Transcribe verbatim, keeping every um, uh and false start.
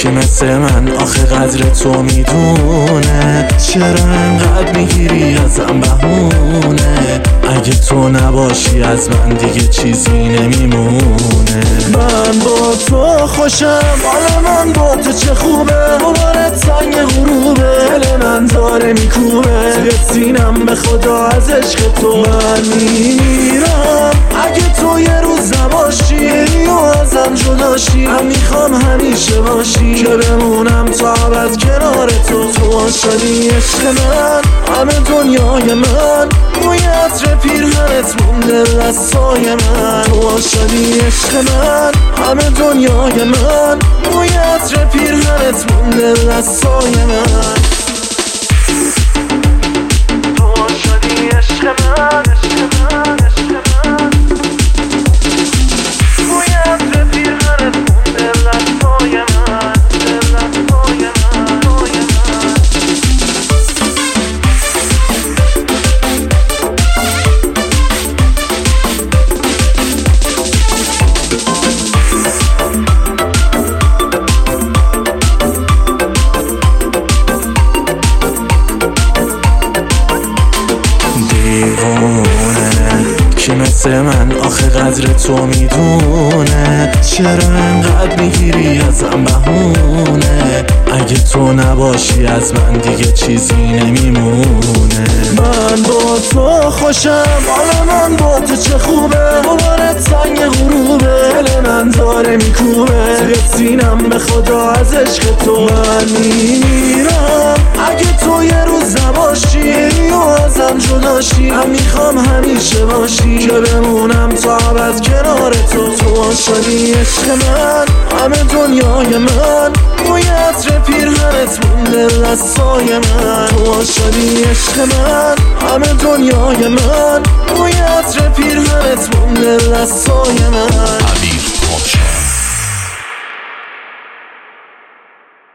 که مثل من آخه قدر تو میدونه؟ چرا انقدر میگیری ازم بهونه؟ اگه تو نباشی از من دیگه چیزی نمیمونه. من با تو خوشم، حال من با تو چه خوبه، دوباره تنگ غروبه، دل من داره میکوبه توی سینم به خدا از عشق تو. من میمیرم اگه تو یه روز نباشی و ازم جداشی. من میخوام همیشه باشی که بمونم تا ابد کنار تو. تو شدی عشق من، همه دنیای من، روی عطر پیرهنت مونده دستای من. تو شدی عشق من، همه دنیای من، روی عطر پیرهنت مونده دستای من. تو شدی عشق من، عشق من، عشق من، روی عطر پیرهنت مونده دستای من، دستای من، دستای من. که مثل من آخه قدر تو میدونه؟ چرا انقدر میگیری ازم بهونه؟ اگه تو نباشی از من دیگه چیزی نمیمونه. من با تو خوشم، حال من با تو چه خوبه، دوباره تنگ غروبه، دل من داره میکوبه توی سینم به خدا از عشق تو. من میمیرم اگه تو یه روز نباشی و ازم جداشی. من میخوام همیشه باشی که بمونم تا ابد کنار تو. تو شدی عشق من، همه دنیای من، روی عطر پیرهنت مونده دستای من. تو شدی عشق من، همه دنیای من، روی عطر پیرهنت مونده دستای من.